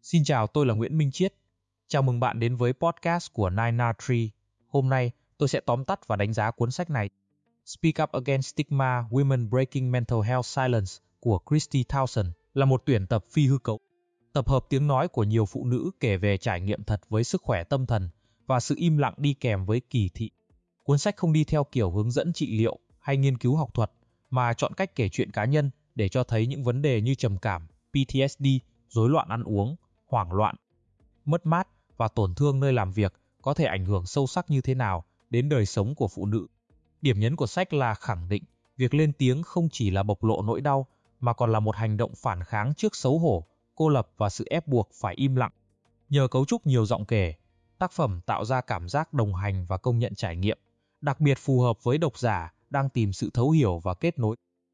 Xin chào, tôi là Nguyễn Minh Chiết. Chào mừng bạn đến với podcast của Nina Tree. Hôm nay, tôi sẽ tóm tắt và đánh giá cuốn sách này. Speak Up Against Stigma, Women Breaking Mental Health Silence của Christy Townsend là một tuyển tập phi hư cấu. Tập hợp tiếng nói của nhiều phụ nữ kể về trải nghiệm thật với sức khỏe tâm thần và sự im lặng đi kèm với kỳ thị. Cuốn sách không đi theo kiểu hướng dẫn trị liệu hay nghiên cứu học thuật, mà chọn cách kể chuyện cá nhân để cho thấy những vấn đề như trầm cảm, PTSD, rối loạn ăn uống, hoảng loạn, mất mát và tổn thương nơi làm việc có thể ảnh hưởng sâu sắc như thế nào đến đời sống của phụ nữ. Điểm nhấn của sách là khẳng định việc lên tiếng không chỉ là bộc lộ nỗi đau mà còn là một hành động phản kháng trước xấu hổ, cô lập và sự ép buộc phải im lặng. Nhờ cấu trúc nhiều giọng kể, tác phẩm tạo ra cảm giác đồng hành và công nhận trải nghiệm, đặc biệt phù hợp với độc giả đang tìm sự thấu hiểu và kết nối.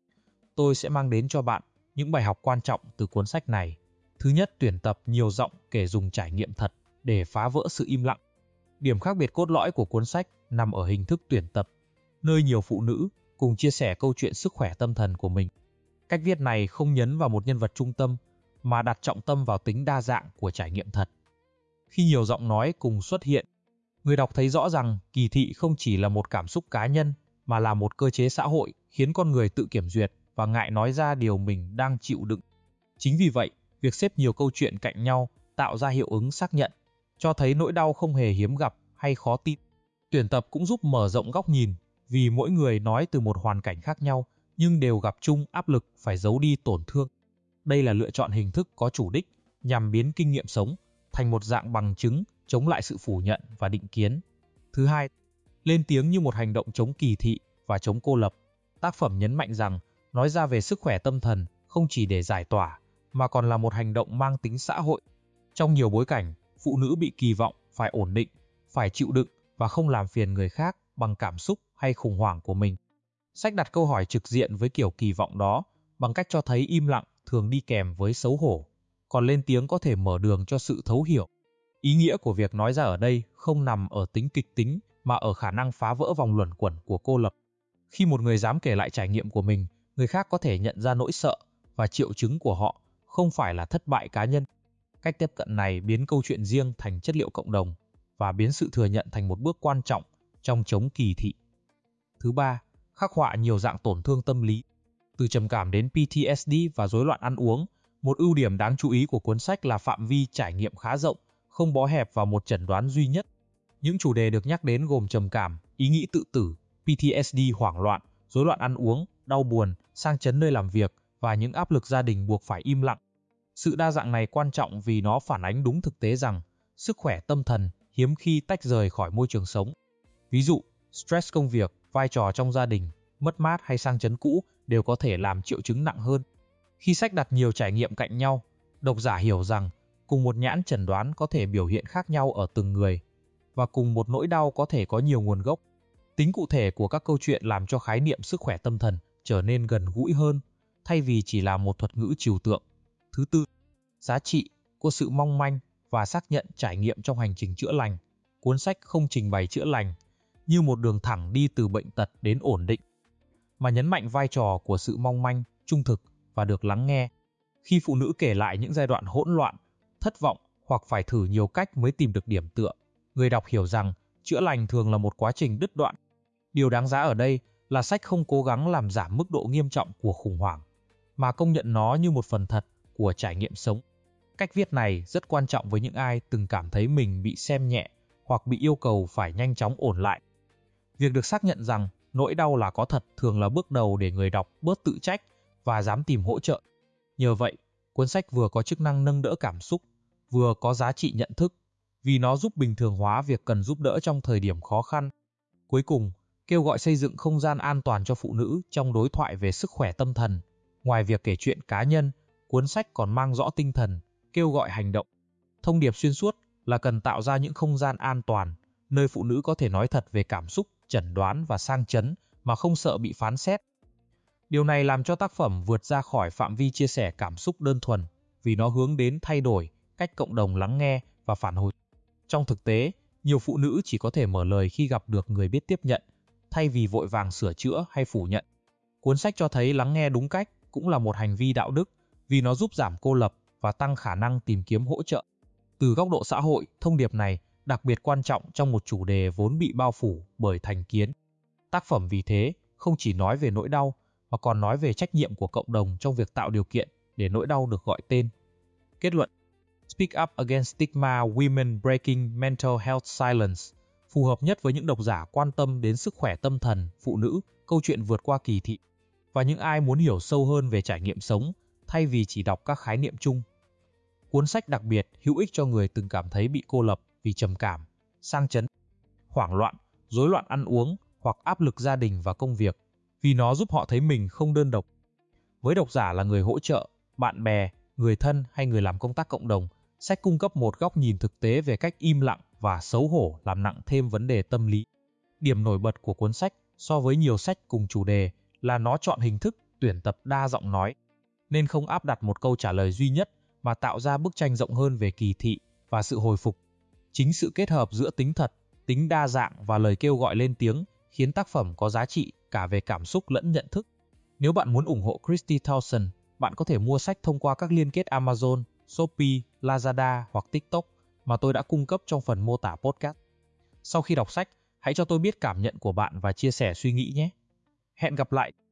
Tôi sẽ mang đến cho bạn những bài học quan trọng từ cuốn sách này. Thứ nhất, tuyển tập nhiều giọng kể dùng trải nghiệm thật để phá vỡ sự im lặng. Điểm khác biệt cốt lõi của cuốn sách nằm ở hình thức tuyển tập, nơi nhiều phụ nữ cùng chia sẻ câu chuyện sức khỏe tâm thần của mình. Cách viết này không nhấn vào một nhân vật trung tâm, mà đặt trọng tâm vào tính đa dạng của trải nghiệm thật. Khi nhiều giọng nói cùng xuất hiện, người đọc thấy rõ rằng kỳ thị không chỉ là một cảm xúc cá nhân, mà là một cơ chế xã hội khiến con người tự kiểm duyệt và ngại nói ra điều mình đang chịu đựng. Chính vì vậy, việc xếp nhiều câu chuyện cạnh nhau tạo ra hiệu ứng xác nhận, cho thấy nỗi đau không hề hiếm gặp hay khó tin. Tuyển tập cũng giúp mở rộng góc nhìn, vì mỗi người nói từ một hoàn cảnh khác nhau nhưng đều gặp chung áp lực phải giấu đi tổn thương. Đây là lựa chọn hình thức có chủ đích nhằm biến kinh nghiệm sống thành một dạng bằng chứng chống lại sự phủ nhận và định kiến. Thứ hai, lên tiếng như một hành động chống kỳ thị và chống cô lập. Tác phẩm nhấn mạnh rằng nói ra về sức khỏe tâm thần không chỉ để giải tỏa, mà còn là một hành động mang tính xã hội. Trong nhiều bối cảnh, phụ nữ bị kỳ vọng phải ổn định, phải chịu đựng và không làm phiền người khác bằng cảm xúc hay khủng hoảng của mình. Sách đặt câu hỏi trực diện với kiểu kỳ vọng đó bằng cách cho thấy im lặng thường đi kèm với xấu hổ, còn lên tiếng có thể mở đường cho sự thấu hiểu. Ý nghĩa của việc nói ra ở đây không nằm ở tính kịch tính mà ở khả năng phá vỡ vòng luẩn quẩn của cô lập. Khi một người dám kể lại trải nghiệm của mình, người khác có thể nhận ra nỗi sợ và triệu chứng của họ không phải là thất bại cá nhân. Cách tiếp cận này biến câu chuyện riêng thành chất liệu cộng đồng và biến sự thừa nhận thành một bước quan trọng trong chống kỳ thị. Thứ ba, khắc họa nhiều dạng tổn thương tâm lý. Từ trầm cảm đến PTSD và rối loạn ăn uống, một ưu điểm đáng chú ý của cuốn sách là phạm vi trải nghiệm khá rộng, không bó hẹp vào một chẩn đoán duy nhất. Những chủ đề được nhắc đến gồm trầm cảm, ý nghĩ tự tử, PTSD hoảng loạn, rối loạn ăn uống, đau buồn, sang chấn nơi làm việc và những áp lực gia đình buộc phải im lặng. Sự đa dạng này quan trọng vì nó phản ánh đúng thực tế rằng sức khỏe tâm thần hiếm khi tách rời khỏi môi trường sống. Ví dụ, stress công việc, vai trò trong gia đình, mất mát hay sang chấn cũ đều có thể làm triệu chứng nặng hơn. Khi sách đặt nhiều trải nghiệm cạnh nhau, độc giả hiểu rằng cùng một nhãn chẩn đoán có thể biểu hiện khác nhau ở từng người, và cùng một nỗi đau có thể có nhiều nguồn gốc. Tính cụ thể của các câu chuyện làm cho khái niệm sức khỏe tâm thần trở nên gần gũi hơn, thay vì chỉ là một thuật ngữ trừu tượng. Thứ tư, giá trị của sự mong manh và xác nhận trải nghiệm trong hành trình chữa lành. Cuốn sách không trình bày chữa lành như một đường thẳng đi từ bệnh tật đến ổn định, mà nhấn mạnh vai trò của sự mong manh, trung thực và được lắng nghe. Khi phụ nữ kể lại những giai đoạn hỗn loạn, thất vọng hoặc phải thử nhiều cách mới tìm được điểm tựa, người đọc hiểu rằng chữa lành thường là một quá trình đứt đoạn. Điều đáng giá ở đây là sách không cố gắng làm giảm mức độ nghiêm trọng của khủng hoảng, mà công nhận nó như một phần thật của trải nghiệm sống. Cách viết này rất quan trọng với những ai từng cảm thấy mình bị xem nhẹ hoặc bị yêu cầu phải nhanh chóng ổn lại. Việc được xác nhận rằng nỗi đau là có thật thường là bước đầu để người đọc bớt tự trách và dám tìm hỗ trợ. Nhờ vậy, cuốn sách vừa có chức năng nâng đỡ cảm xúc, vừa có giá trị nhận thức, vì nó giúp bình thường hóa việc cần giúp đỡ trong thời điểm khó khăn. Cuối cùng, kêu gọi xây dựng không gian an toàn cho phụ nữ trong đối thoại về sức khỏe tâm thần. Ngoài việc kể chuyện cá nhân, cuốn sách còn mang rõ tinh thần, kêu gọi hành động. Thông điệp xuyên suốt là cần tạo ra những không gian an toàn, nơi phụ nữ có thể nói thật về cảm xúc, chẩn đoán và sang chấn mà không sợ bị phán xét. Điều này làm cho tác phẩm vượt ra khỏi phạm vi chia sẻ cảm xúc đơn thuần, vì nó hướng đến thay đổi cách cộng đồng lắng nghe và phản hồi. Trong thực tế, nhiều phụ nữ chỉ có thể mở lời khi gặp được người biết tiếp nhận, thay vì vội vàng sửa chữa hay phủ nhận. Cuốn sách cho thấy lắng nghe đúng cách cũng là một hành vi đạo đức, vì nó giúp giảm cô lập và tăng khả năng tìm kiếm hỗ trợ. Từ góc độ xã hội, thông điệp này đặc biệt quan trọng trong một chủ đề vốn bị bao phủ bởi thành kiến. Tác phẩm vì thế không chỉ nói về nỗi đau mà còn nói về trách nhiệm của cộng đồng trong việc tạo điều kiện để nỗi đau được gọi tên. Kết luận: Speak Up Against Stigma Women Breaking Mental Health Silence phù hợp nhất với những độc giả quan tâm đến sức khỏe tâm thần, phụ nữ, câu chuyện vượt qua kỳ thị, và những ai muốn hiểu sâu hơn về trải nghiệm sống thay vì chỉ đọc các khái niệm chung. Cuốn sách đặc biệt hữu ích cho người từng cảm thấy bị cô lập vì trầm cảm, sang chấn, hoảng loạn, rối loạn ăn uống hoặc áp lực gia đình và công việc, vì nó giúp họ thấy mình không đơn độc. Với độc giả là người hỗ trợ, bạn bè, người thân hay người làm công tác cộng đồng, sách cung cấp một góc nhìn thực tế về cách im lặng và xấu hổ làm nặng thêm vấn đề tâm lý. Điểm nổi bật của cuốn sách so với nhiều sách cùng chủ đề là nó chọn hình thức tuyển tập đa giọng nói, nên không áp đặt một câu trả lời duy nhất mà tạo ra bức tranh rộng hơn về kỳ thị và sự hồi phục. Chính sự kết hợp giữa tính thật, tính đa dạng và lời kêu gọi lên tiếng khiến tác phẩm có giá trị cả về cảm xúc lẫn nhận thức. Nếu bạn muốn ủng hộ Christy Towson, bạn có thể mua sách thông qua các liên kết Amazon, Shopee, Lazada hoặc TikTok mà tôi đã cung cấp trong phần mô tả podcast. Sau khi đọc sách, hãy cho tôi biết cảm nhận của bạn và chia sẻ suy nghĩ nhé. Hẹn gặp lại!